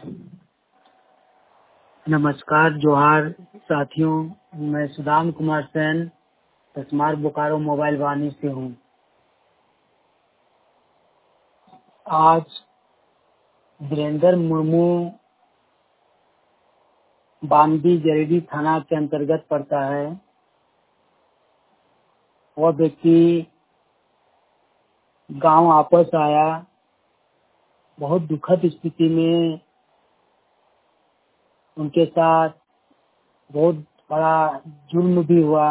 नमस्कार, जोहार साथियों। मैं सुदाम कुमार सेन तस्मार बोकारो मोबाइल वानी से हूँ। आज वीरेंद्र मुर्मू बांदी जरेडी थाना के अंतर्गत पड़ता है। वह व्यक्ति गांव वापस आया। बहुत दुखद स्थिति में उनके साथ बहुत बड़ा जुल्म भी हुआ।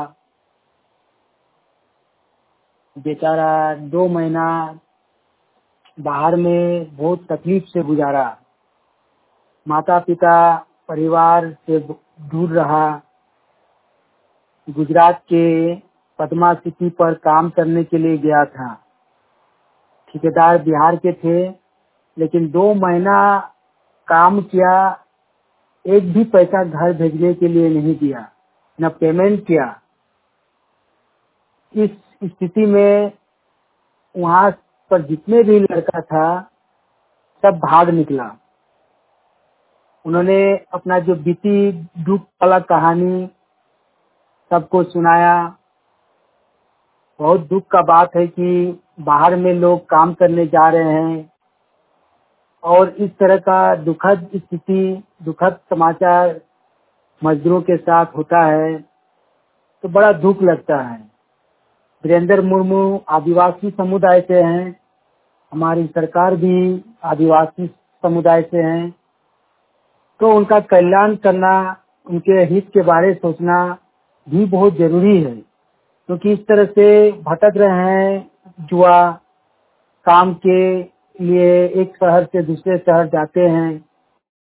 बेचारा 2 महीना बाहर में बहुत तकलीफ से गुजारा। माता पिता परिवार से दूर रहा। गुजरात के पद्मा सिटी पर काम करने के लिए गया था। ठेकेदार बिहार के थे, लेकिन 2 महीना काम किया, एक भी पैसा घर भेजने के लिए नहीं दिया, न पेमेंट किया। इस स्थिति में वहाँ पर जितने भी लड़का था सब भाग निकला। उन्होंने अपना जो बीती दुख वाला कहानी सबको सुनाया। बहुत दुख का बात है कि बाहर में लोग काम करने जा रहे हैं और इस तरह का दुखद स्थिति, दुखद समाचार मजदूरों के साथ होता है तो बड़ा दुख लगता है। वीरेंद्र मुर्मू आदिवासी समुदाय से हैं। हमारी सरकार भी आदिवासी समुदाय से है, तो उनका कल्याण करना, उनके हित के बारे सोचना भी बहुत जरूरी है। क्योंकि इस तरह से भटक रहे हैं युवा, काम के लिए एक शहर से दूसरे शहर जाते हैं,